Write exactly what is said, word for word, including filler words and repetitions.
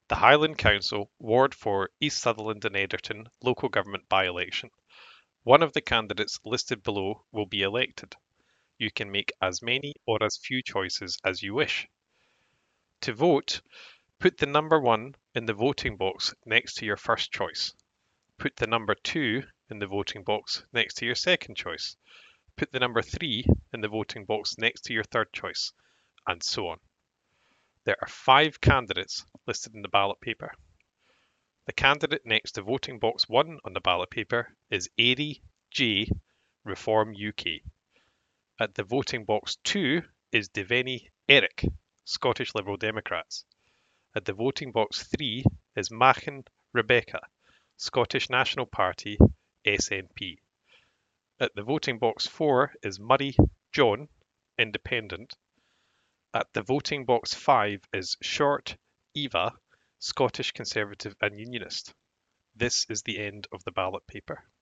The Highland Council, Ward four, East Sutherland and Ederton local government by-election. One of the candidates listed below will be elected. You can make as many or as few choices as you wish. To vote, put the number one in the voting box next to your first choice. Put the number two in the voting box next to your second choice. Put the number three in the voting box next to your third choice, and so on. There are five candidates listed in the ballot paper. The candidate next to voting box one on the ballot paper is Airy J, Reform U K. At the voting box two is Devaney Eric, Scottish Liberal Democrats. At the voting box three is Machen Rebecca, Scottish National Party, S N P. At the voting box four is Murray John, Independent. At the voting box five is Short Eva, Scottish Conservative and Unionist. This is the end of the ballot paper.